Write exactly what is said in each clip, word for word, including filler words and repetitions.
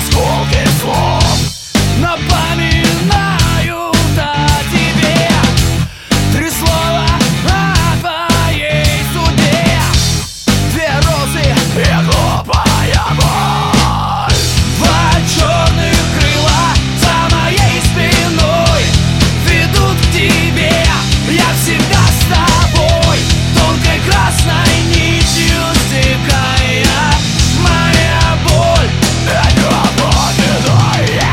осколки слов напоминают о тебе. Три слова о твоей судьбе, две розы и глупая боль. Два черных крыла за моей спиной ведут к тебе. Я всегда с тобой, тонкой красной нитью стекая. Моя боль — это победает.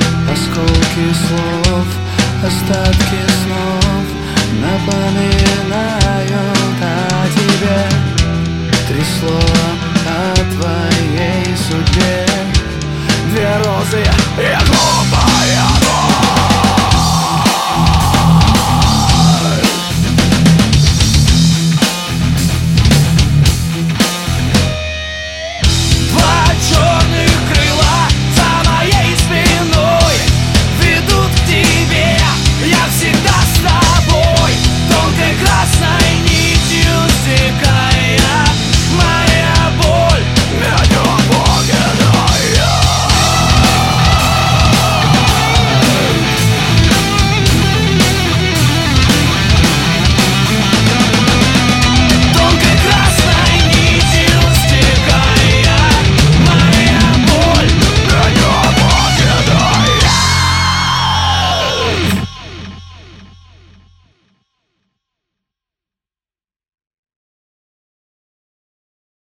Осколки слов, остатки снов напоминают